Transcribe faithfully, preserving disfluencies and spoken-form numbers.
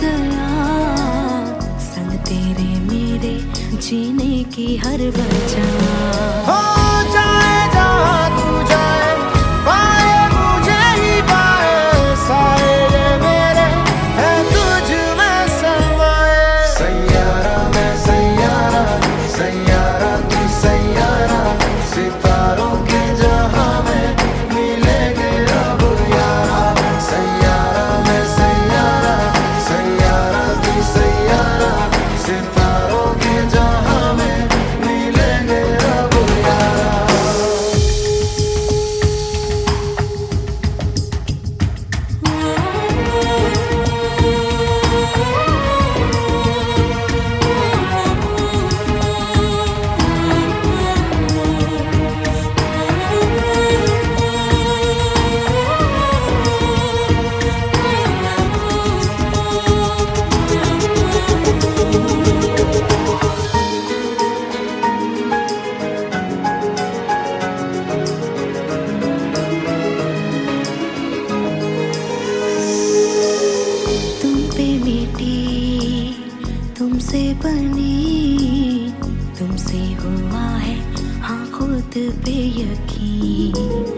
गया संग तेरे मेरे जीने की हर वजह। हो जाए जहाँ तू जाए, पाए मुझे ही पाए, सारे ये मेरे हैं तुझ में समाए। सैयारा मैं सैयारा, सैयारा तू सैयारा, सितारों के जहां में मिलेंगे अब यारा। सैयारा मैं सैयारा, सैयारा तू सैयारा, सितारों के जहां में मिलेंगे अब यारा। तुमसे बनी, तुमसे हुआ है हाँ खुद पे यकीन।